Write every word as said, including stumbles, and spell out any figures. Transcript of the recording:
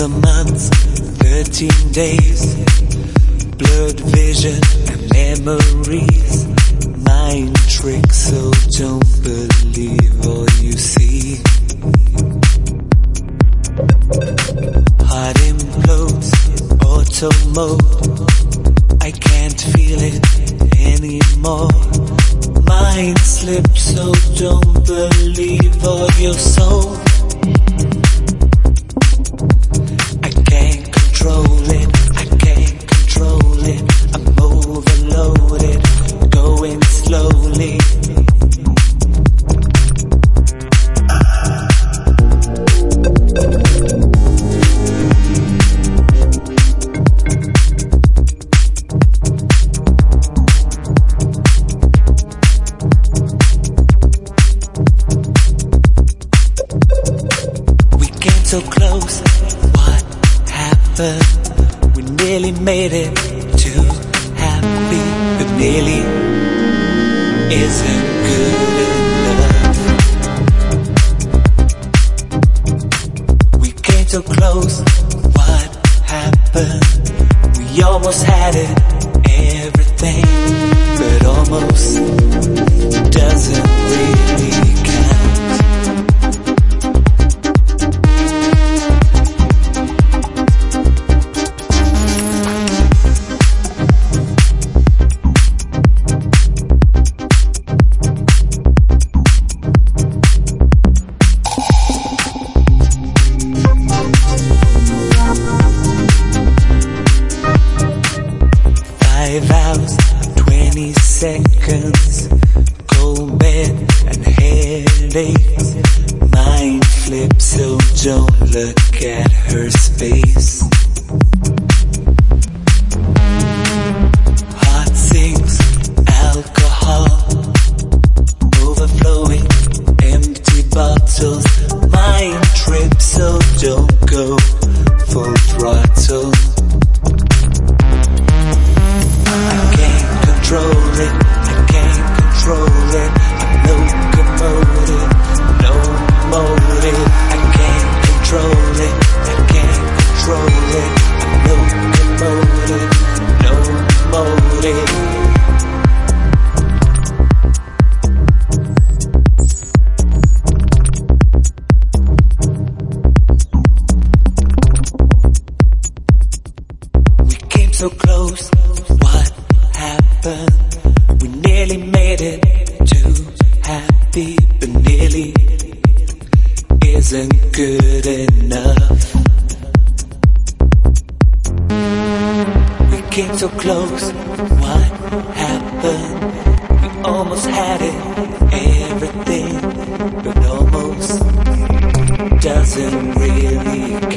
the months, thirteen days, blurred vision and memories, mind tricks, so don't believe all you see. Heart implodes, auto mode, I can't feel it anymore. Mind slips, so don't believe all your soul. I can't control it, I can't control it, I'm overloaded, going slowly. So close, what happened? We nearly made it too happy, but nearly isn't good enough. We came so close, what happened? We almost had it, everything, but almost doesn't really count. Five hours, twenty seconds, cold bed and headaches, mind flips, so don't look at her space. Heart sings, alcohol, overflowing, empty bottles, mind trips, so don't go full throttle. Control it, I can't control it, I'm locomotive, no motive. I can't control it, I can't control it, I'm locomotive, no motive. We came so close, what happened? We nearly made it too happy, but nearly isn't good enough. We came so close, what happened? We almost had it, everything, but almost doesn't really